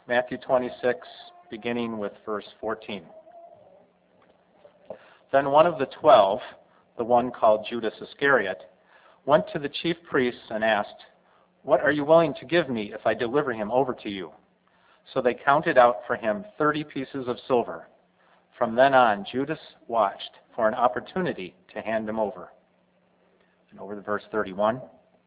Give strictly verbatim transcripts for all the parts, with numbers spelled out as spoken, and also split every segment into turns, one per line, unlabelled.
Matthew twenty-six, beginning with verse fourteen. Then one of the twelve, the one called Judas Iscariot, went to the chief priests and asked, "What are you willing to give me if I deliver him over to you?" So they counted out for him thirty pieces of silver. From then on, Judas watched for an opportunity to hand him over. And over to verse thirty-one.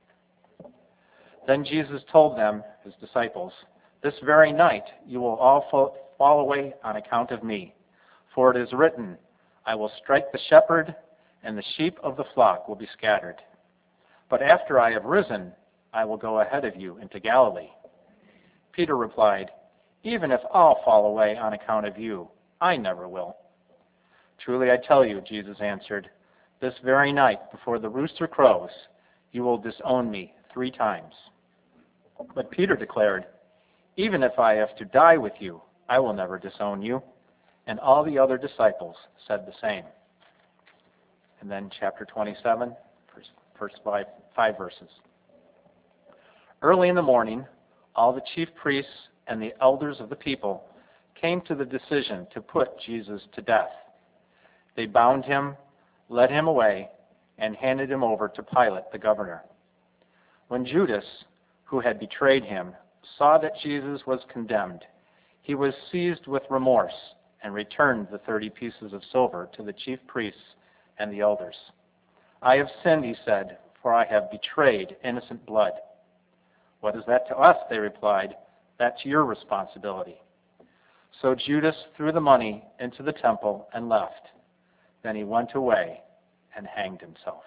Then Jesus told them, his disciples, "This very night you will all fall away on account of me. For it is written, I will strike the shepherd, and the sheep of the flock will be scattered. But after I have risen, I will go ahead of you into Galilee." Peter replied, "Even if all fall away on account of you, I never will." "Truly I tell you," Jesus answered, "this very night before the rooster crows, you will disown me three times." But Peter declared, "Even if I have to die with you, I will never disown you." And all the other disciples said the same. And then chapter twenty-seven, first, first five, five verses. Early in the morning, all the chief priests and the elders of the people came to the decision to put Jesus to death. They bound him, led him away, and handed him over to Pilate, the governor. When Judas, who had betrayed him, saw that Jesus was condemned, he was seized with remorse and returned the thirty pieces of silver to the chief priests and the elders. "I have sinned," he said, "for I have betrayed innocent blood." "What is that to us?" they replied. "That's your responsibility." So Judas threw the money into the temple and left. Then he went away and hanged himself.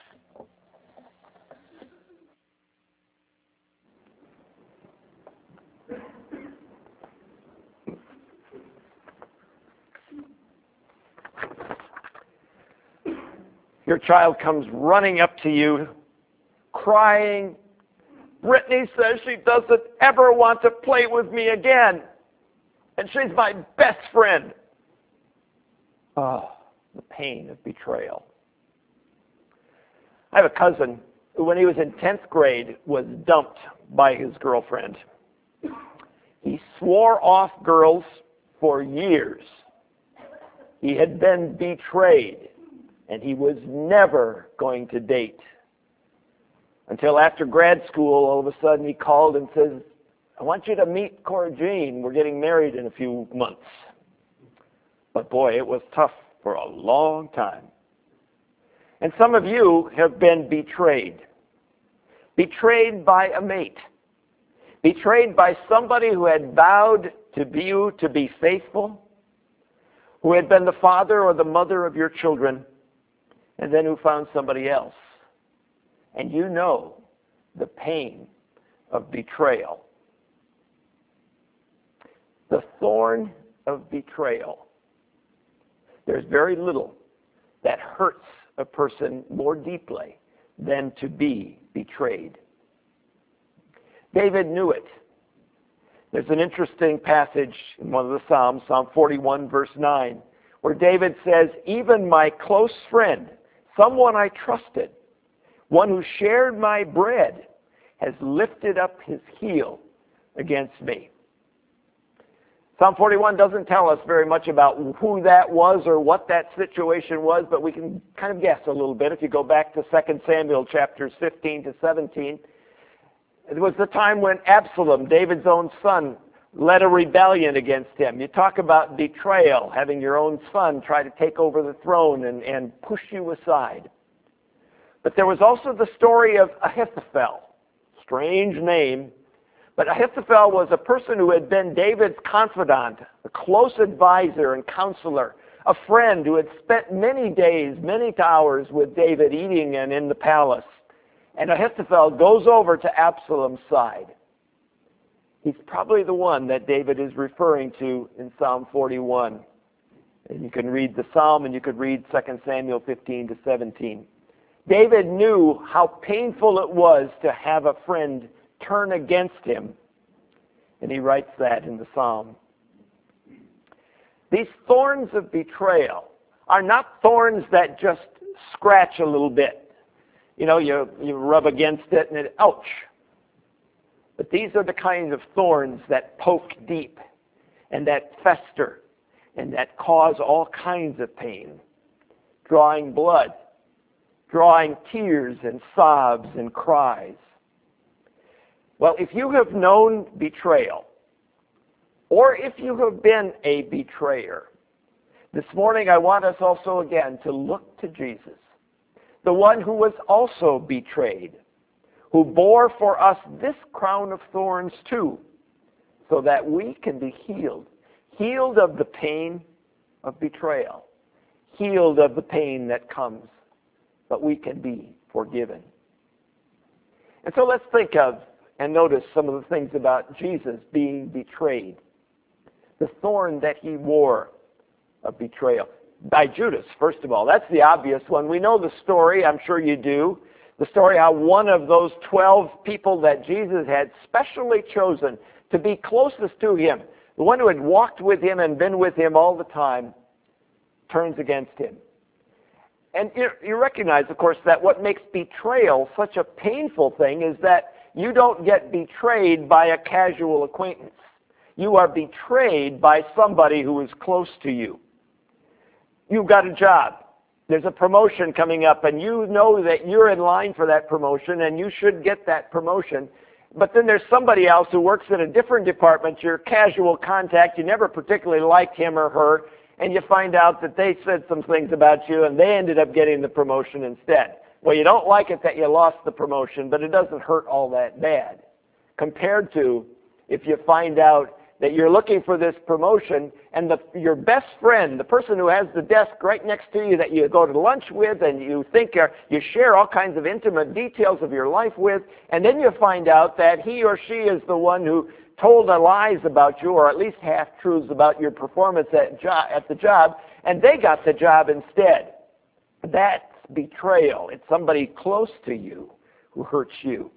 Your child comes running up to you, crying, "Brittany says she doesn't ever want to play with me again, and she's my best friend." Oh, the pain of betrayal. I have a cousin who, when he was in tenth grade, was dumped by his girlfriend. He swore off girls for years. He had been betrayed, and he was never going to date. Until after grad school, all of a sudden he called and says, "I want you to meet Cora Jean. We're getting married in a few months." But boy, it was tough for a long time. And some of you have been betrayed. Betrayed by a mate. Betrayed by somebody who had vowed to be you to be faithful, who had been the father or the mother of your children, and then who found somebody else. And you know the pain of betrayal. The thorn of betrayal. There's very little that hurts a person more deeply than to be betrayed. David knew it. There's an interesting passage in one of the Psalms, Psalm forty-one, verse nine, where David says, "Even my close friend, someone I trusted, one who shared my bread, has lifted up his heel against me." Psalm forty-one doesn't tell us very much about who that was or what that situation was, but we can kind of guess a little bit. If you go back to Second Samuel chapters fifteen to seventeen, it was the time when Absalom, David's own son, led a rebellion against him. You talk about betrayal, having your own son try to take over the throne and, and push you aside. But there was also the story of Ahithophel. Strange name. But Ahithophel was a person who had been David's confidant, a close advisor and counselor, a friend who had spent many days, many hours with David eating and in the palace. And Ahithophel goes over to Absalom's side. He's probably the one that David is referring to in Psalm forty-one. And you can read the Psalm and you could read Second Samuel fifteen to seventeen. David knew how painful it was to have a friend turn against him. And he writes that in the Psalm. These thorns of betrayal are not thorns that just scratch a little bit. You know, you, you rub against it and it, ouch. But these are the kind of thorns that poke deep and that fester and that cause all kinds of pain, drawing blood, drawing tears and sobs and cries. Well, if you have known betrayal, or if you have been a betrayer, this morning I want us also again to look to Jesus, the one who was also betrayed, who bore for us this crown of thorns too, so that we can be healed, healed of the pain of betrayal, healed of the pain that comes, but we can be forgiven. And so let's think of and notice some of the things about Jesus being betrayed. The thorn that he wore of betrayal. By Judas, first of all. That's the obvious one. We know the story, I'm sure you do. The story how one of those twelve people that Jesus had specially chosen to be closest to him, the one who had walked with him and been with him all the time, turns against him. And you, you recognize, of course, that what makes betrayal such a painful thing is that you don't get betrayed by a casual acquaintance. You are betrayed by somebody who is close to you. You've got a job. There's a promotion coming up, and you know that you're in line for that promotion, and you should get that promotion. But then there's somebody else who works in a different department, your casual contact, you never particularly liked him or her, and you find out that they said some things about you, and they ended up getting the promotion instead. Well, you don't like it that you lost the promotion, but it doesn't hurt all that bad, compared to if you find out that you're looking for this promotion, and the, your best friend, the person who has the desk right next to you that you go to lunch with and you think are, you share all kinds of intimate details of your life with, and then you find out that he or she is the one who told lies about you, or at least half-truths about your performance at, jo- at the job, and they got the job instead. That's betrayal. It's somebody close to you who hurts you.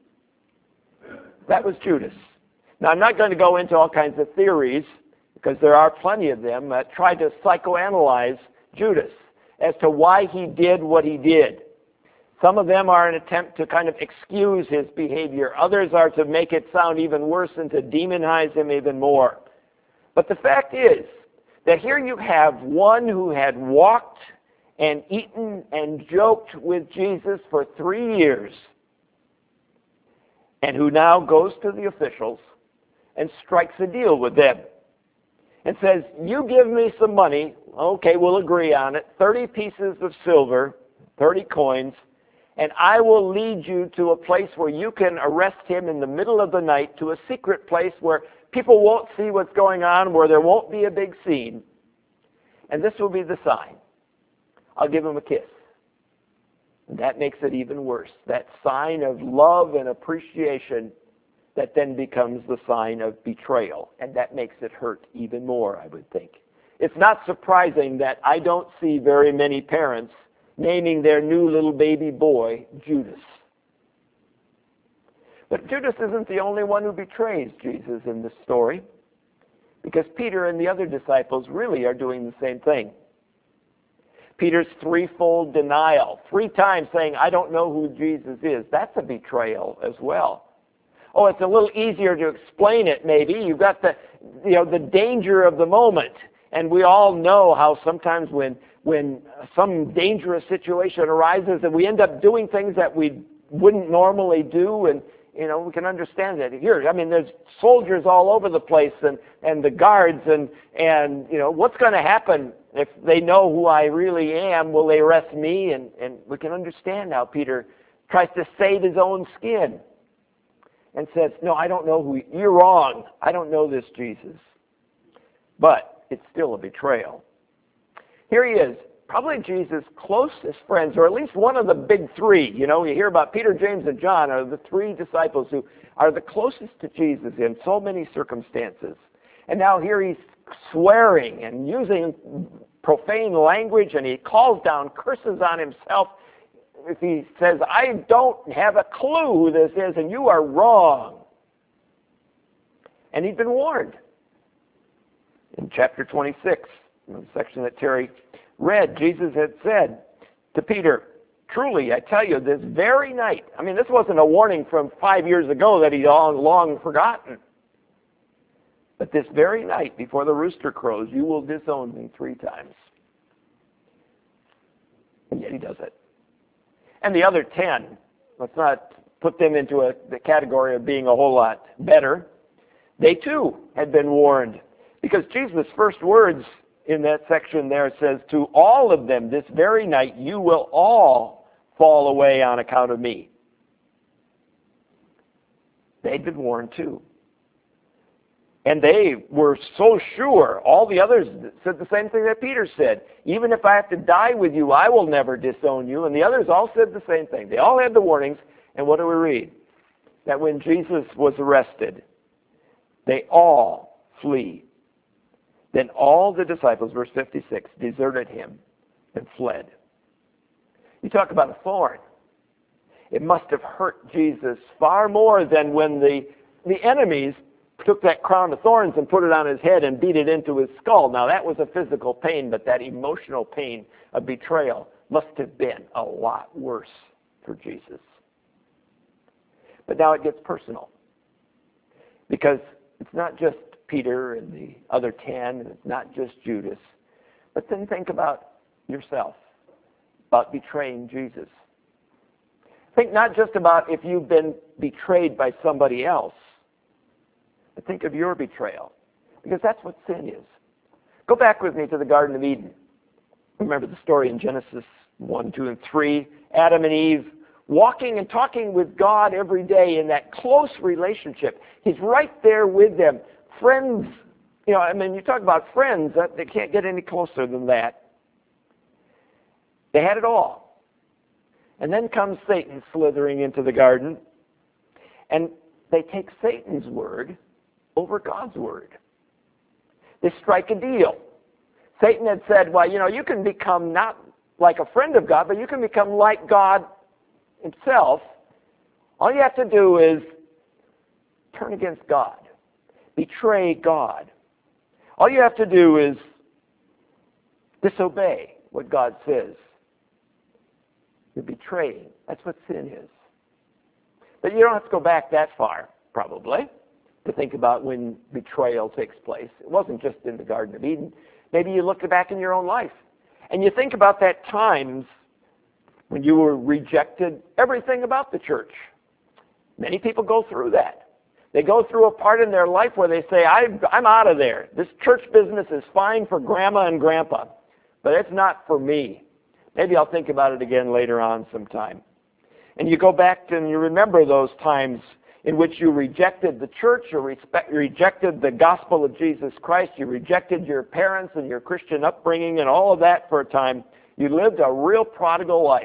That was Judas. Now, I'm not going to go into all kinds of theories, because there are plenty of them, that try to psychoanalyze Judas as to why he did what he did. Some of them are an attempt to kind of excuse his behavior. Others are to make it sound even worse and to demonize him even more. But the fact is that here you have one who had walked and eaten and joked with Jesus for three years, and who now goes to the officials and strikes a deal with them and says, you give me some money, okay, we'll agree on it, thirty pieces of silver, thirty coins, and I will lead you to a place where you can arrest him in the middle of the night, to a secret place where people won't see what's going on, where there won't be a big scene, and this will be the sign. I'll give him a kiss. And that makes it even worse. That sign of love and appreciation that then becomes the sign of betrayal. And that makes it hurt even more, I would think. It's not surprising that I don't see very many parents naming their new little baby boy Judas. But Judas isn't the only one who betrays Jesus in this story, because Peter and the other disciples really are doing the same thing. Peter's threefold denial, three times saying, I don't know who Jesus is, that's a betrayal as well. Oh, it's a little easier to explain it maybe. You've got the, you know, the danger of the moment. And we all know how sometimes when, when some dangerous situation arises and we end up doing things that we wouldn't normally do, and you know, we can understand that. Here, I mean, there's soldiers all over the place, and, and the guards, and, and you know, what's going to happen if they know who I really am? Will they arrest me? And, and we can understand how Peter tries to save his own skin and says, no, I don't know who, you're wrong. I don't know this Jesus. But it's still a betrayal. Here he is, probably Jesus' closest friends, or at least one of the big three. You know, you hear about Peter, James, and John are the three disciples who are the closest to Jesus in so many circumstances. And now here he's swearing and using profane language, and he calls down curses on himself. If he says, I don't have a clue who this is, and you are wrong. And he'd been warned. In chapter twenty-six, in the section that Terry read, Jesus had said to Peter, truly, I tell you, this very night, I mean, this wasn't a warning from five years ago that he'd long, long forgotten. But this very night, before the rooster crows, you will disown me three times. And yet he does it. And the other ten, let's not put them into a, the category of being a whole lot better. They too had been warned. Because Jesus' first words in that section there says, to all of them this very night you will all fall away on account of me. They'd been warned too. And they were so sure. All the others said the same thing that Peter said. Even if I have to die with you, I will never disown you. And the others all said the same thing. They all had the warnings. And what do we read? That when Jesus was arrested, they all flee. Then all the disciples, verse fifty-six, deserted him and fled. You talk about a thorn. It must have hurt Jesus far more than when the, the enemies took that crown of thorns and put it on his head and beat it into his skull. Now that was a physical pain, but that emotional pain of betrayal must have been a lot worse for Jesus. But now it gets personal. Because it's not just Peter and the other ten, and it's not just Judas. But then think about yourself, about betraying Jesus. Think not just about if you've been betrayed by somebody else, but think of your betrayal. Because that's what sin is. Go back with me to the Garden of Eden. Remember the story in Genesis one, two, and three. Adam and Eve walking and talking with God every day in that close relationship. He's right there with them. Friends, you know, I mean, you talk about friends, that they can't get any closer than that. They had it all. And then comes Satan slithering into the garden, and they take Satan's word over God's word. They strike a deal. Satan had said, well, you know, you can become not like a friend of God, but you can become like God himself. All you have to do is turn against God. Betray God. All you have to do is disobey what God says. You're betraying. That's what sin is. But you don't have to go back that far, probably, to think about when betrayal takes place. It wasn't just in the Garden of Eden. Maybe you look back in your own life, and you think about that times when you were rejected everything about the church. Many people go through that. They go through a part in their life where they say, I'm, I'm out of there. This church business is fine for grandma and grandpa, but it's not for me. Maybe I'll think about it again later on sometime. And you go back and you remember those times in which you rejected the church, you respect, rejected the gospel of Jesus Christ, you rejected your parents and your Christian upbringing and all of that for a time. You lived a real prodigal life.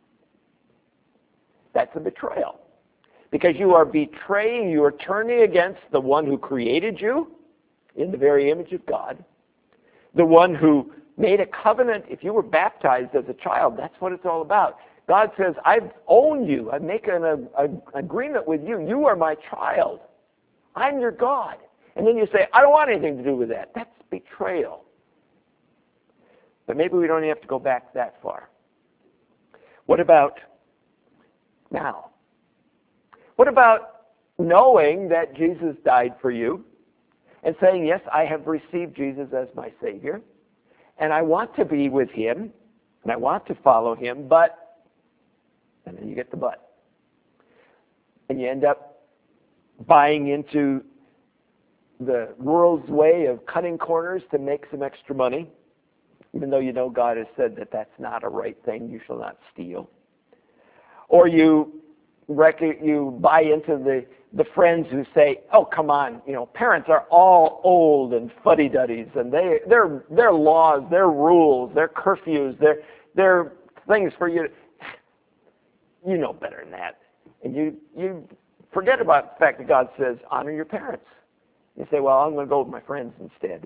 That's a betrayal. Because you are betraying, you are turning against the one who created you in the very image of God. The one who made a covenant. If you were baptized as a child, that's what it's all about. God says, I've owned you. I'm making an agreement with you. You are my child. I'm your God. And then you say, I don't want anything to do with that. That's betrayal. But maybe we don't even have to go back that far. What about now? What about knowing that Jesus died for you and saying, yes, I have received Jesus as my Savior, and I want to be with him, and I want to follow him, but, and then you get the but. And you end up buying into the world's way of cutting corners to make some extra money, even though you know God has said that that's not a right thing, you shall not steal. Or you you buy into the, the friends who say, oh, come on, you know, parents are all old and fuddy-duddies, and they, their, their laws, their rules, their curfews, their, their things for you. You know better than that. And you, you forget about the fact that God says, honor your parents. You say, well, I'm going to go with my friends instead.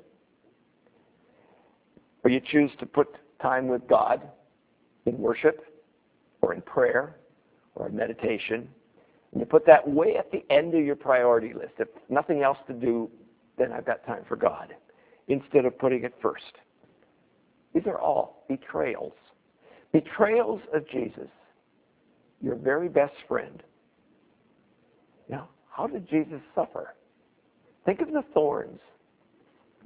Or you choose to put time with God in worship or in prayer or meditation, and you put that way at the end of your priority list. If nothing else to do, then I've got time for God, instead of putting it first. These are all betrayals. Betrayals of Jesus, your very best friend. Now, how did Jesus suffer? Think of the thorns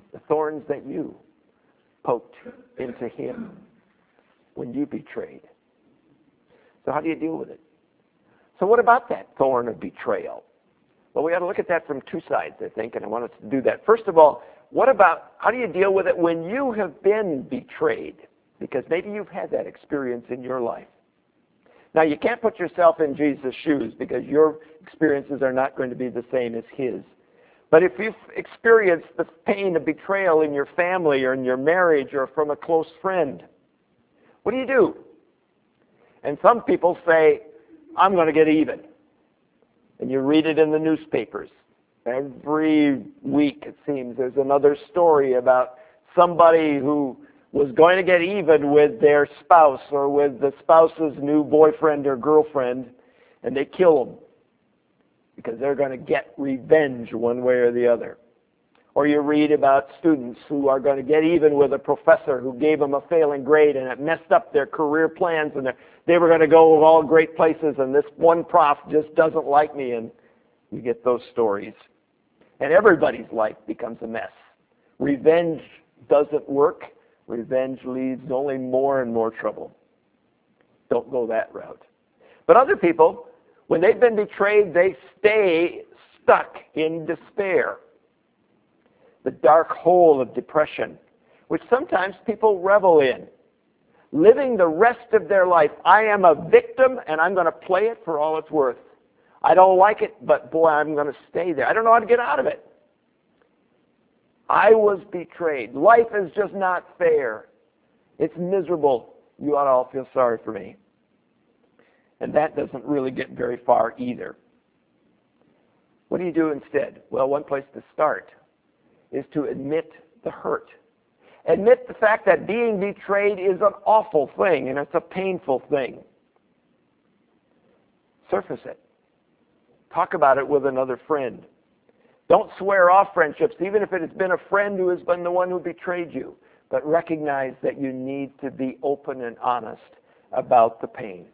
The thorns that you poked into him when you betrayed. So how do you deal with it? So what about that thorn of betrayal? Well, we got to look at that from two sides, I think, and I want us to do that. First of all, what about, how do you deal with it when you have been betrayed? Because maybe you've had that experience in your life. Now, you can't put yourself in Jesus' shoes because your experiences are not going to be the same as his. But if you've experienced the pain of betrayal in your family or in your marriage or from a close friend, what do you do? And some people say, I'm going to get even. And you read it in the newspapers. Every week, it seems, there's another story about somebody who was going to get even with their spouse or with the spouse's new boyfriend or girlfriend, and they kill them because they're going to get revenge one way or the other. Or you read about students who are going to get even with a professor who gave them a failing grade and it messed up their career plans, and they were going to go all great places, and this one prof just doesn't like me, and you get those stories. And everybody's life becomes a mess. Revenge doesn't work. Revenge leads to only more and more trouble. Don't go that route. But other people, when they've been betrayed, they stay stuck in despair. The dark hole of depression, which sometimes people revel in. Living the rest of their life, I am a victim and I'm going to play it for all it's worth. I don't like it, but boy, I'm going to stay there. I don't know how to get out of it. I was betrayed. Life is just not fair. It's miserable. You ought to all feel sorry for me. And that doesn't really get very far either. What do you do instead? Well, one place to start is to admit the hurt. Admit the fact that being betrayed is an awful thing and it's a painful thing. Surface it. Talk about it with another friend. Don't swear off friendships, even if it has been a friend who has been the one who betrayed you. But recognize that you need to be open and honest about the pain.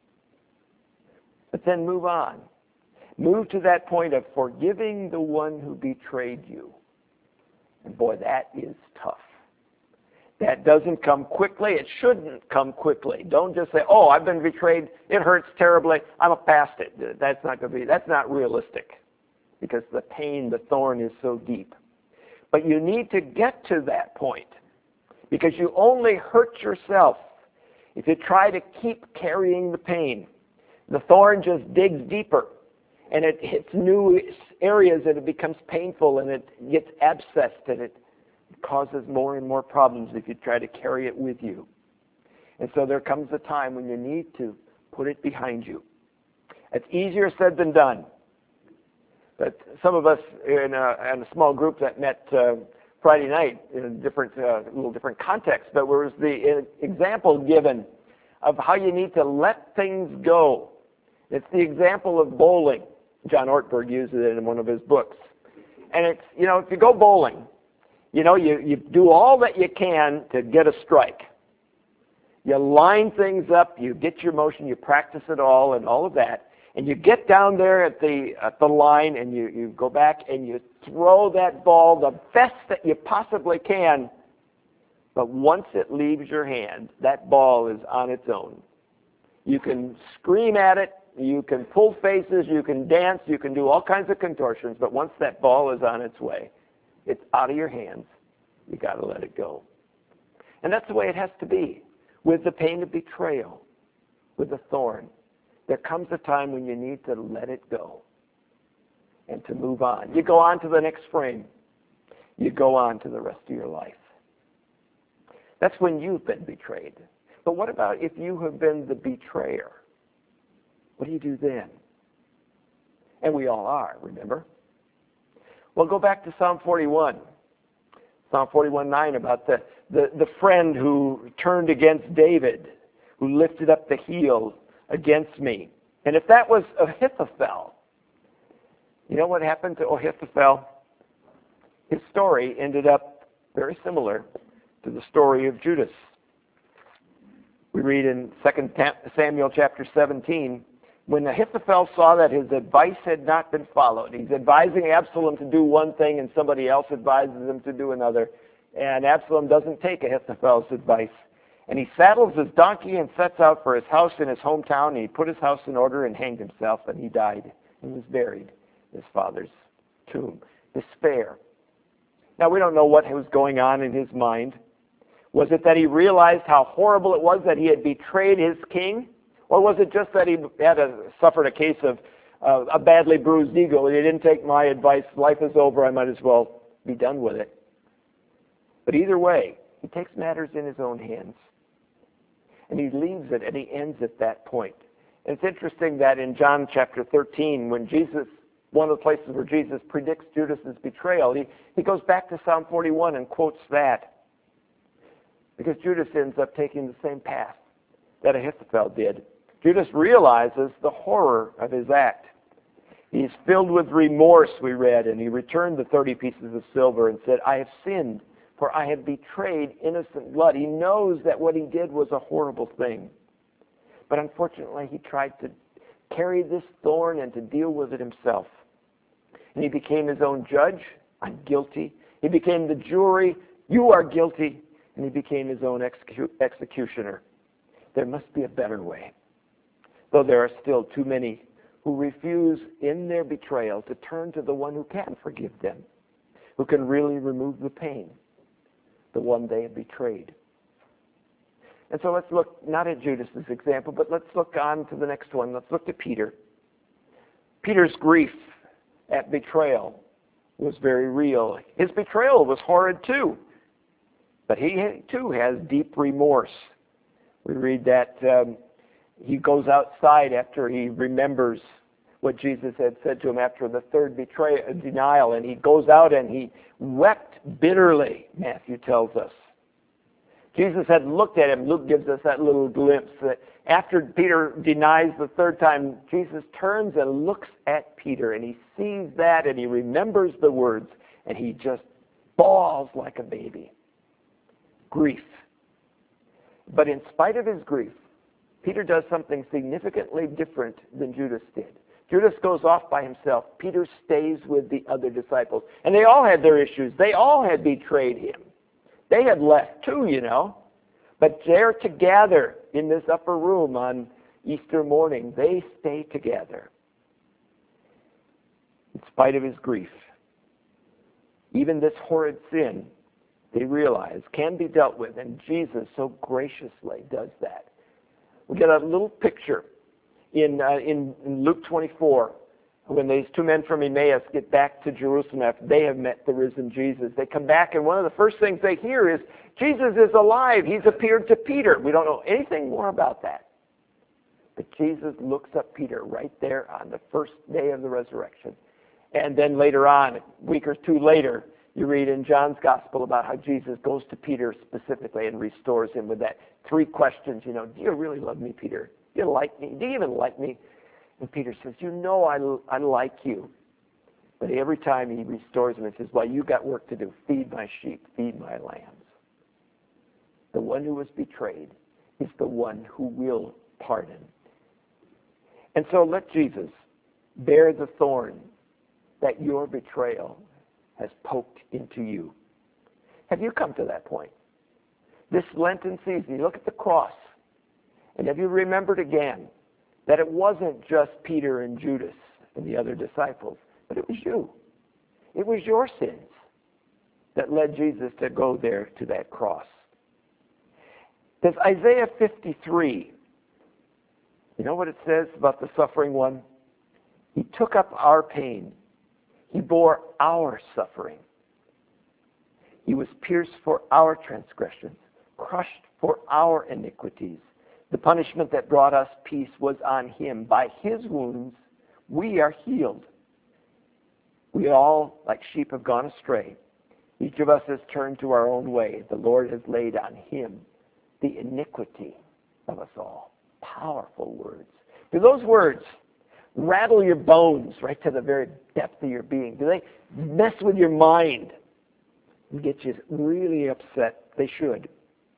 But then move on. Move to that point of forgiving the one who betrayed you. And boy, that is tough. That doesn't come quickly. It shouldn't come quickly. Don't just say, oh, I've been betrayed. It hurts terribly. I'm past it. That's not going to be, that's not realistic. Because the pain, the thorn is so deep. But you need to get to that point. Because you only hurt yourself if you try to keep carrying the pain. The thorn just digs deeper. And it hits new areas and it becomes painful and it gets abscessed and it causes more and more problems if you try to carry it with you. And so there comes a time when you need to put it behind you. It's easier said than done. But some of us in a, in a small group that met uh, Friday night in a different, uh, little different context, but there was the example given of how you need to let things go. It's the example of bowling. John Ortberg uses it in one of his books. And it's, you know, if you go bowling, you know, you, you do all that you can to get a strike. You line things up, you get your motion, you practice it all and all of that. And you get down there at the at the line and you, you go back and you throw that ball the best that you possibly can. But once it leaves your hand, that ball is on its own. You can scream at it, you can pull faces, you can dance, you can do all kinds of contortions, but once that ball is on its way, it's out of your hands. You got to let it go. And that's the way it has to be with the pain of betrayal, with the thorn. There comes a time when you need to let it go and to move on. You go on to the next frame. You go on to the rest of your life. That's when you've been betrayed. But what about if you have been the betrayer? What do you do then? And we all are, remember? Well, go back to Psalm forty-one. Psalm forty-one nine about the, the, the friend who turned against David, who lifted up the heel against me. And if that was Ahithophel, you know what happened to Ahithophel? His story ended up very similar to the story of Judas. We read in Second Samuel chapter seventeen, When Ahithophel saw that his advice had not been followed, he's advising Absalom to do one thing and somebody else advises him to do another, and Absalom doesn't take Ahithophel's advice. And he saddles his donkey and sets out for his house in his hometown, and he put his house in order and hanged himself, and he died and was buried in his father's tomb. Despair. Now, we don't know what was going on in his mind. Was it that he realized how horrible it was that he had betrayed his king? Or was it just that he had a, suffered a case of uh, a badly bruised ego? He didn't take my advice. Life is over. I might as well be done with it. But either way, he takes matters in his own hands. And he leaves it and he ends at that point. And it's interesting that in John chapter thirteen, when Jesus, one of the places where Jesus predicts Judas's betrayal, he, he goes back to Psalm forty-one and quotes that. Because Judas ends up taking the same path that Ahithophel did. Judas realizes the horror of his act. He's filled with remorse, we read, and he returned the thirty pieces of silver and said, I have sinned, for I have betrayed innocent blood. He knows that what he did was a horrible thing. But unfortunately, he tried to carry this thorn and to deal with it himself. And he became his own judge. I'm guilty. He became the jury. You are guilty. And he became his own execu- executioner. There must be a better way. Though there are still too many who refuse in their betrayal to turn to the one who can forgive them, who can really remove the pain, the one they have betrayed. And so let's look not at Judas's example, but let's look on to the next one. Let's look at Peter. Peter's grief at betrayal was very real. His betrayal was horrid too. But he too has deep remorse. We read that um, he goes outside after he remembers what Jesus had said to him after the third betrayal, denial, and he goes out and he wept bitterly, Matthew tells us. Jesus had looked at him. Luke gives us that little glimpse that after Peter denies the third time, Jesus turns and looks at Peter, and he sees that, and he remembers the words, and he just bawls like a baby. Grief. But in spite of his grief, Peter does something significantly different than Judas did. Judas goes off by himself. Peter stays with the other disciples. And they all had their issues. They all had betrayed him. They had left too, you know. But they're together in this upper room on Easter morning. They stay together. In spite of his grief, even this horrid sin, they realize, can be dealt with. And Jesus so graciously does that. We get a little picture in, uh, in, in Luke twenty-four, when these two men from Emmaus get back to Jerusalem after they have met the risen Jesus. They come back, and one of the first things they hear is, Jesus is alive. He's appeared to Peter. We don't know anything more about that. But Jesus looks up Peter right there on the first day of the resurrection. And then later on, a week or two later, you read in John's Gospel about how Jesus goes to Peter specifically and restores him with that three questions. You know, do you really love me, Peter? Do you like me? Do you even like me? And Peter says, you know I, I like you. But every time he restores him and says, well, you got work to do. Feed my sheep. Feed my lambs. The one who was betrayed is the one who will pardon. And so let Jesus bear the thorn that your betrayal has poked into you. Have you come to that point? This Lenten season, you look at the cross, and have you remembered again that it wasn't just Peter and Judas and the other disciples, but it was you. It was your sins that led Jesus to go there to that cross. Does Isaiah fifty-three, you know what it says about the suffering one? He took up our pain. He bore our suffering. He was pierced for our transgressions, crushed for our iniquities. The punishment that brought us peace was on him. By his wounds, we are healed. We all, like sheep, have gone astray. Each of us has turned to our own way. The Lord has laid on him the iniquity of us all. Powerful words. Do those words rattle your bones right to the very depth of your being? Do they mess with your mind and get you really upset? They should.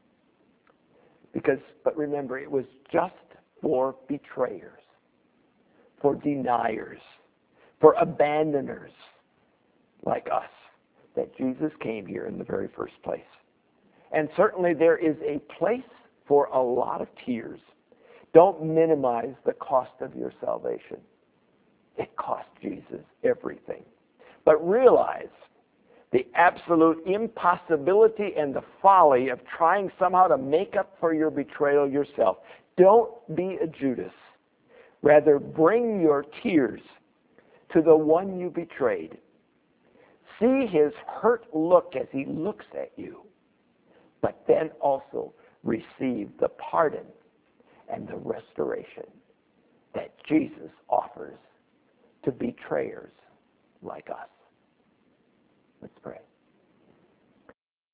Because, but remember, it was just for betrayers. for deniers, for abandoners like us, that Jesus came here in the very first place. And certainly there is a place for a lot of tears. Don't minimize the cost of your salvation. It cost Jesus everything. But realize the absolute impossibility and the folly of trying somehow to make up for your betrayal yourself. Don't be a Judas. Rather, bring your tears to the one you betrayed. See his hurt look as he looks at you, but then also receive the pardon and the restoration that Jesus offers to betrayers like us. Let's pray.